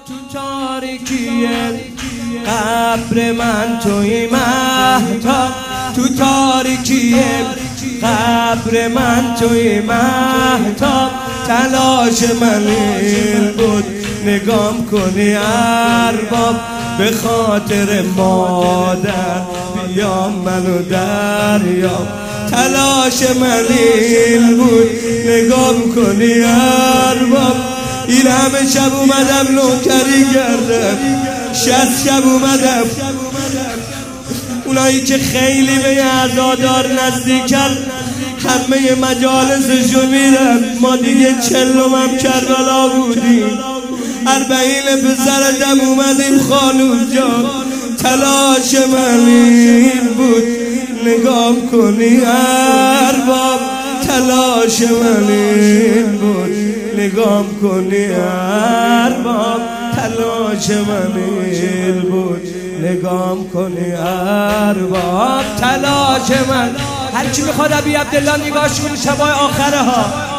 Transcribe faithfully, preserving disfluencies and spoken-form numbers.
تو تاریکی قبر من توی مهتاب، تو تاریکی قبر من توی مهتاب. تلاش من این بود نگام کنی ارباب، به خاطر مادر بیا منو دریاب. تلاش من این بود نگام کنی ارباب. این همه شب اومدم نوکری کردم، شصت شب اومدم اونایی که خیلی به عزادار نزدیکن همه مجالسشو میرم. ما دیگه چلم هم کربلا بودیم، اربعین پسر دم اومدیم خانوم جان. تلاش من این بود نگام کنی ارباب، تلاش من این بود نگام کنی ارباب. تلاش من این بود نگام کنی ارباب. تلاش من هرچی میخواد ابی عبدالله نگاش کنی شبای آخره ها.